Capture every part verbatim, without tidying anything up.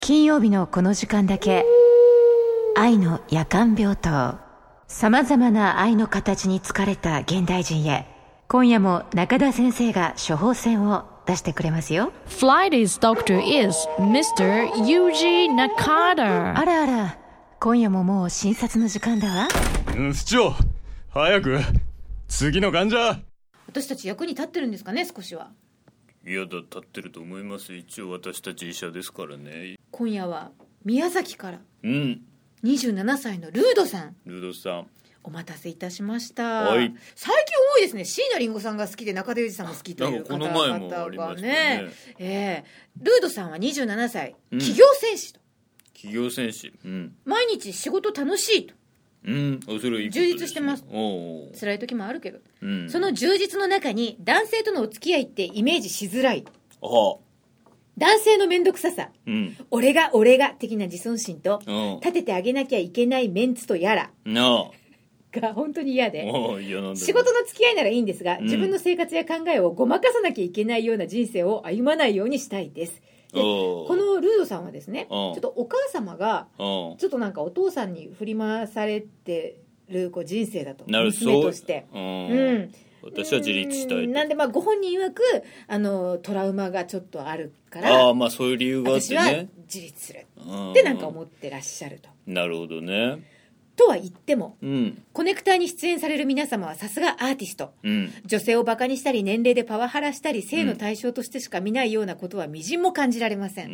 金曜日のこの時間だけ愛の夜間病棟、さまざまな愛の形に疲れた現代人へ、今夜も中田先生が処方箋を出してくれますよ。 Friday's doctor is ミスター Yuji Nakata。 あらあら、今夜ももう診察の時間だわ。 うん、市長早く次の患者。 私たち役に立ってるんですかね、少しは。 いやだ、立ってると思います。一応私たち医者ですからね。 今夜は宮崎からうんにじゅうななさいのルードさん、 ルードさん、 お待たせいたしました。 はい、 最近多いですね。椎名林檎さんが好きで中田裕二さんも好きという方々がね。 なんかこの前もありましたね。 えー、ルードさんはにじゅうななさい、 うん、 企業戦士と。 企業戦士、うん、 毎日仕事楽しいと、 うん、それいいことですね。 充実してます。 おー、 辛い時もあるけど、 うん、 その充実の中に男性とのお付き合いってイメージしづらい、 ああ、 男性のめんどくささ、 うん、 俺が俺が的な自尊心と、 うん、 立ててあげなきゃいけないメンツとやらなあが本当に嫌で、 おー、嫌なんだ。 仕事の付き合いならいいんですが、 うん、 自分の生活や考えをごまかさなきゃいけないような人生を歩まないようにしたいです。でこのルードさんはですね、ちょっとお母様がちょっとなんかお父さんに振り回されてるこう人生だと、娘として、うん、 私は自立したい。 なんでまあご本人曰くあのトラウマがちょっとあるから、 ああ、まあそういう理由があってね、 私は自立するってなんか思ってらっしゃると。 なるほどね。 とは言っても、 うん、 コネクターに出演される皆様はさすがアーティスト、うん、女性をバカにしたり年齢でパワハラしたり性の対象としてしか見ないようなことはみじんも感じられません。 うん、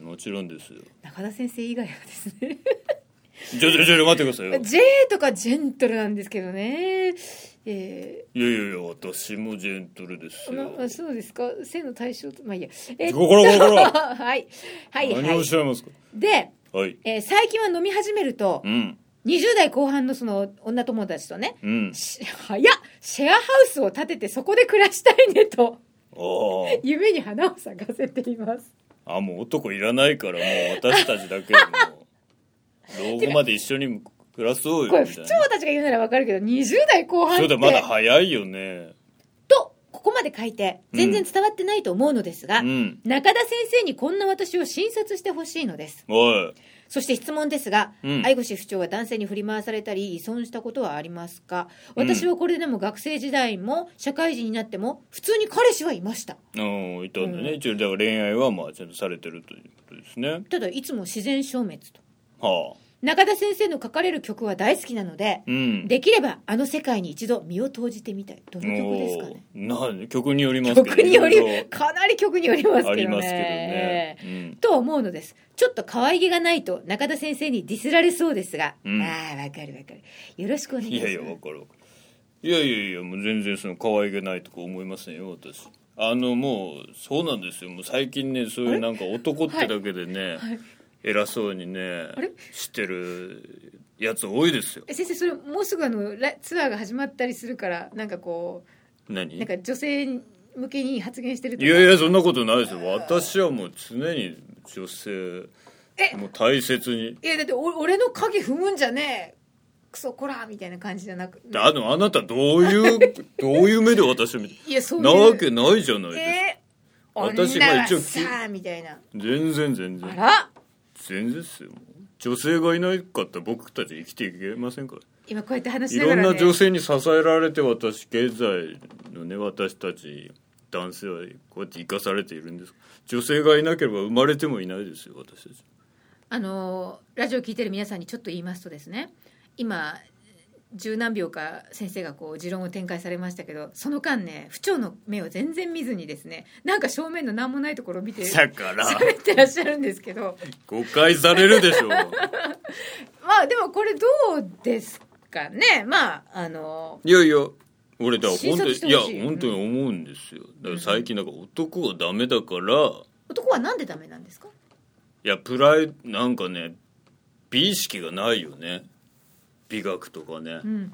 もちろんですよ。 中田先生以外はですねちょちょちょ待ってくださいよ。 J とかジェントルなんですけどね、えー、 いやいやいや、私もジェントルですよ。 まあ、そうですか。性の対象と、まあいいや、えっと、 こらこらこらはいはいはい、 何をおっしゃいますか。 で、 はい、 えー、最近は飲み始めると、うん、にじゅう代後半のその女友達とね、うん、早っ、シェアハウスを建ててそこで暮らしたいねと夢に花を咲かせています。 あ、もう男いらないから、もう私たちだけでも老後まで一緒に暮らそうよみたいな。 これ不調たちが言うならわかるけど、にじゅう代後半ってそうだ、まだ早いよねとここまで書いて全然伝わってないと思うのですが、うん、中田先生にこんな私を診察してほしいのです。 おい、 そして質問ですが、うん、愛越不調は男性に振り回されたり依存したことはありますか？私はこれでも学生時代も社会人になっても普通に彼氏はいました。 うん、いたんだね、うん、一応だから恋愛はまあちゃんとされてるということですね。 ただいつも自然消滅と。 はあ、 中田先生の書かれる曲は大好きなので、うん、できればあの世界に一度身を投じてみたい。どの曲ですかね。 な曲によりますけど、 曲によりかなり曲によりますけどね。 ありますけどね、うん、 と思うのです。ちょっと可愛げがないと中田先生にディスられそうですが、うん、ああわかるわかる、よろしくお願いします。 いやいやわかるわかる。いやいやいや、もう全然その可愛げないとか思いませんよ私。あのもうそうなんですよ。もう最近ね、そういうなんか男ってだけでね、はいはい、偉そうにね知ってるやつ多いですよ。 え先生、それもうすぐあのツアーが始まったりするから、なんかこう何なんか女性向けに発言してるとか。 いやいやそんなことないですよ。私はもう常に女性もう大切に。 いやだって俺の鍵踏むんじゃねえクソコラみたいな感じじゃなく、ね、 あのあなたどういうどういう目で私を見ていやそういうなわけないじゃないですか、えー、私が一応さみたいな。 全然全然あら全然ですよ。女性がいなかったら僕たち生きていけませんから。 今こうやって話しながら、ね、 いろんな女性に支えられて私経済のね私たち男性はこうやって生かされているんです。女性がいなければ生まれてもいないですよ私たち。 あのラジオ聞いてる皆さんにちょっと言いますとですね、今十何秒か先生がこう持論を展開されましたけど、その間ね不調の目を全然見ずにですね、なんか正面の何もないところを見てだから喋ってらっしゃるんですけど誤解されるでしょうまあでもこれどうですかね。まああのいやいや俺だから本当にいや本当に思うんですよ。だから最近なんか男はダメだから、うん、 男はなんでダメなんですか。 いやプライなんかね美意識がないよね。美学とかね、うんうんうん、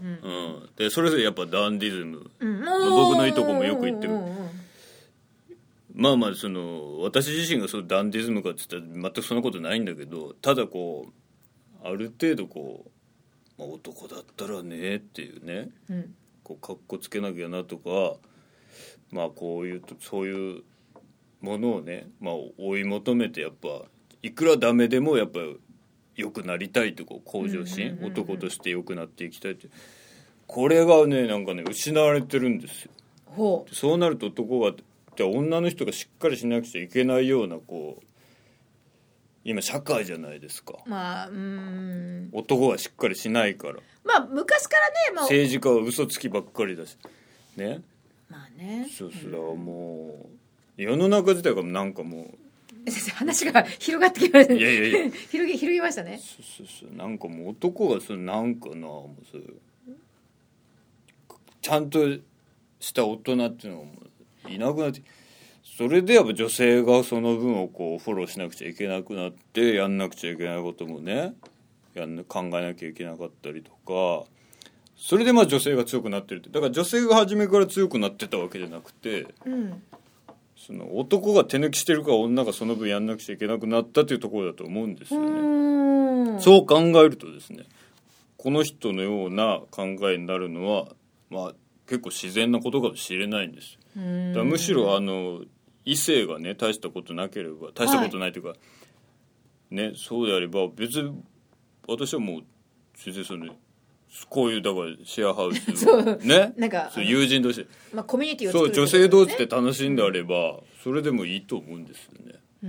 でそれぞれやっぱダンディズム、うん、僕のいとこもよく言ってる。まあまあその私自身がそのダンディズムかって言ったら全くそんなことないんだけど、ただこうある程度こう、まあ、男だったらねっていうね、うん、こうかっこつけなきゃなとか、まあこういうそういうものをね、まあ、追い求めてやっぱいくらダメでもやっぱ良くなりたいとこう向上心、うんうんうんうん、男として良くなっていきたいって、これがねなんかね失われてるんですよ。ほう。そうなると男がじゃあ女の人がしっかりしなくちゃいけないようなこう今社会じゃないですか。まあうーん男がしっかりしないから、 まあ昔からね、まあ、 政治家は嘘つきばっかりだしね。 まあね。 そうそう、だからもう世の中自体がなんかもう話が広がってきましたね。 いやいやいや広げ広げましたね。 そうそうそう、なんかもう男がそのなんかなもうそうちゃんとした大人っていうのがもういなくなって、それでやっぱ女性がその分をこうフォローしなくちゃいけなくなって、やんなくちゃいけないこともねやん考えなきゃいけなかったりとか、それでまあ女性が強くなってるって、だから女性が初めから強くなってたわけじゃなくて、うん、その男が手抜きしてるから女がその分やんなくちゃいけなくなったっていうところだと思うんですよね。うそう考えるとですね、この人のような考えになるのはまあ結構自然なことかもしれないんです。だからむしろあの異性がね大したことなければ、大したことないというか、はい、ね、そうであれば別に私はもう全然そのこういうだからシェアハウスそうね、 なんかそう友人同士、 まあ、コミュニティを作る、 そう女性同士で楽しんであればそれでもいいと思うんですよね。うん、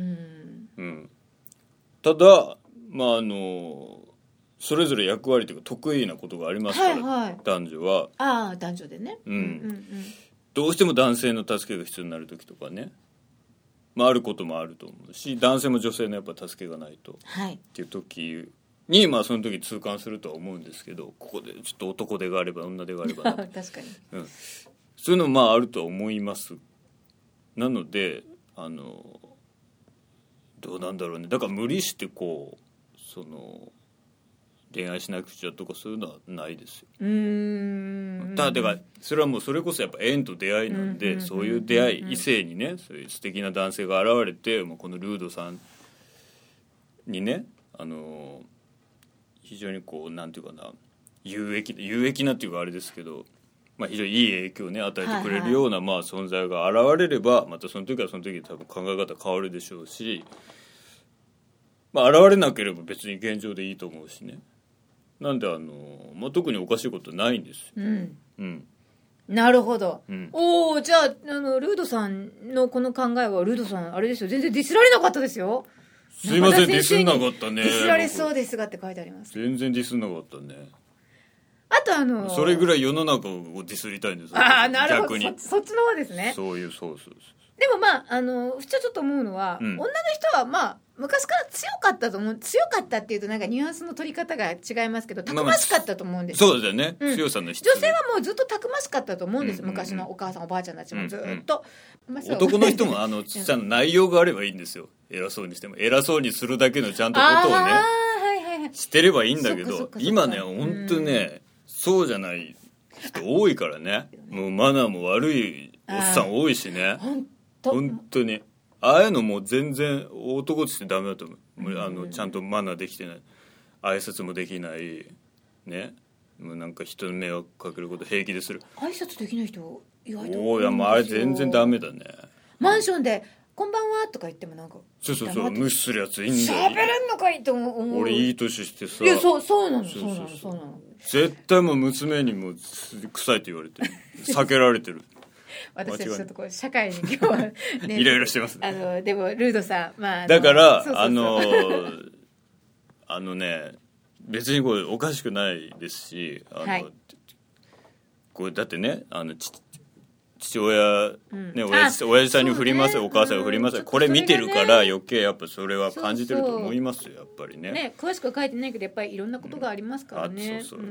うん、ただまああのそれぞれ役割というか得意なことがありますから、はいはい、男女はああ男女でね、うんうんうん、 どうしても男性の助けが必要になる時とかね、まあ、あることもあると思うし、男性も女性のやっぱ助けがないと、はい、っていう時にまあその時痛感するとは思うんですけど、ここでちょっと男手があれば女手があれば確かに、 うん、そういうのもまああるとは思います。なのであのどうなんだろうね、だから無理してこうその恋愛しなくちゃとかそういうのはないですよ。うーん、ただだからそれはもうそれこそやっぱ縁と出会いなんで、そういう出会い、異性にねそういう素敵な男性が現れて、もうこのルードさんにねあの非常にこうなんていうかな有益有益なっていうかあれですけど、まあ、非常にいい影響をね与えてくれるような、はいはい、まあ、存在が現れればまたその時はその時で多分考え方変わるでしょうし、まあ、現れなければ別に現状でいいと思うしね。なんであの、まあ、特におかしいことないんです。うん、 うん、なるほど、うん、おお、じゃあ、あのルードさんのこの考えはルードさんあれですよ、全然ディスられなかったですよ。 すいません、ディスんなかったね。 ディスられそうですがって書いてあります。 全然ディスんなかったね。 あとあのそれぐらい世の中をディスりたいんですよ。 ああ、なるほど、そ, そっちの方ですね。 そういう、そうそうそう。 でもまああの普通ちょっと思うのは、うん、女の人はまあ昔から強かったと思う。強かったっていうとなんかニュアンスの取り方が違いますけど、たくましかったと思うんですよ。 まあまあ、そうですよね、うん、強さの質。 女性はもうずっとたくましかったと思うんです、うんうんうん、昔のお母さんおばあちゃんたちもずっと、 うんうん、男の人もあのちゃんと内容があればいいんですよ。偉そうにしても偉そうにするだけのちゃんとことをね、はいはい、してればいいんだけど、今ね本当ね、うん、そうじゃない人多いからね。もうマナーも悪いおっさん多いしね。本当にああいうのもう全然男としてダメだと思う。あのちゃんとマナーできてない、挨拶もできないね、もうなんか人に迷惑かけること平気でする。 挨拶できない人意外と多いんですよ。おー、いやもうあれ全然ダメだね。 マンションでこんばんはとか言ってもなんかそうそうそう、無視するやついいんだよ。 喋れんのかいと思う。 俺いい年してさ、 いやそうそうなのそうなのそうなの。 絶対もう娘にも臭いって言われて避けられてる。 私たちちょっとこう社会に今日は、ね、 いろいろしてます、 ね、あのでもルードさん、まあ、 だからそうそうそう、あのあのね別にこれおかしくないですし、あの、はい、これだってねあのち父親、うんね、親父、親父さんに振ります、ね、お母さんに振ります、うん、これ見てるから余計やっぱそれは感じてると思いますよ。やっぱり ね, ね詳しくは書いてないけどやっぱりいろんなことがありますからね、 うん、そうそう、うん、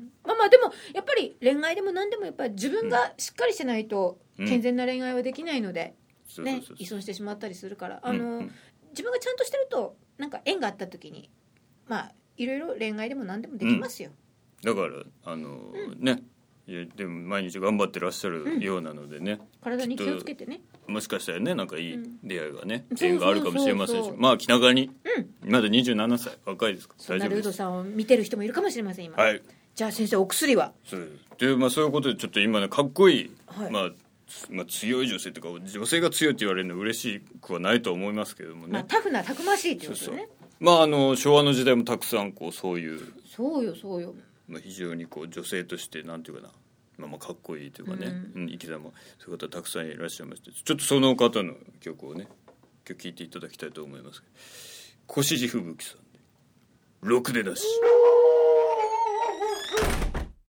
まあまあでもやっぱり恋愛でも何でもやっぱり自分がしっかりしてないと健全な恋愛はできないので、うんね、依存してしまったりするからあの、うんうん、自分がちゃんとしてるとなんか縁があった時にまあいろいろ恋愛でも何でもできますよ、 うん、だからあの、うん、ねいやでも毎日頑張ってらっしゃるようなのでね、うん、 体に気をつけてね、 もしかしたらねなんかいい出会いがね、うん、縁があるかもしれませんし、まあ気長に、うん、まだにじゅうななさい若いですから大丈夫です。そんなルードさんを見てる人もいるかもしれません今、 はい、 じゃあ先生お薬はそうで、まあ、そういうことでちょっと今ねかっこいい、はい、まあまあ、強い女性というか女性が強いって言われるのは嬉しくはないと思いますけどもね、 まあ、タフなたくましいってことですよね。 そうそう、まあ、あの昭和の時代もたくさんこうそういうそうよそうよ、 まあ、非常にこう女性としてなんていうかな、まあ、まあかっこいいというかね、うんうん、生き様そういう方たくさんいらっしゃいまして、ちょっとその方の曲をね今日聴いていただきたいと思います。越路吹雪さんでろくでなし。